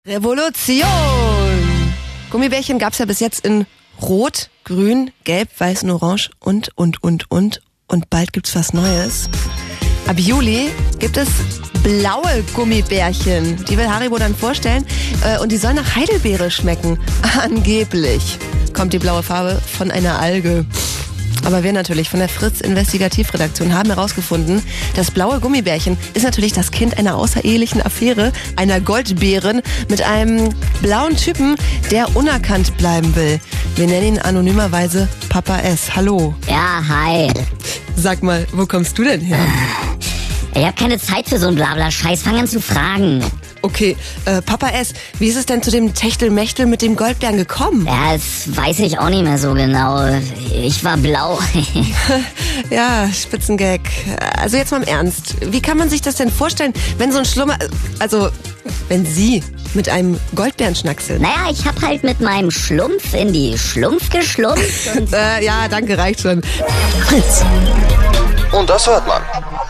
Revolution! Gummibärchen gab's ja bis jetzt in Rot, Grün, Gelb, Weiß und Orange und. Und bald gibt's was Neues. Ab Juli gibt es blaue Gummibärchen. Die will Haribo dann vorstellen. Und die sollen nach Heidelbeere schmecken. Angeblich kommt die blaue Farbe von einer Alge. Aber wir natürlich von der Fritz-Investigativredaktion haben herausgefunden, das blaue Gummibärchen ist natürlich das Kind einer außerehelichen Affäre, einer Goldbeerin mit einem blauen Typen, der unerkannt bleiben will. Wir nennen ihn anonymerweise Papa S. Hallo. Ja, hi. Sag mal, wo kommst du denn her? Ich hab keine Zeit für so einen Blabla-Scheiß. Fang an zu fragen. Okay, Papa S., wie ist es denn zu dem Techtelmechtel mit dem Goldbären gekommen? Ja, das weiß ich auch nicht mehr so genau. Ich war blau. Ja, Spitzengag. Also jetzt mal im Ernst. Wie kann man sich das denn vorstellen, wenn so ein wenn Sie mit einem Goldbären schnackseln? Naja, ich hab halt mit meinem Schlumpf in die Schlumpf geschlumpft und... Ja, danke, reicht schon. Und das hört man.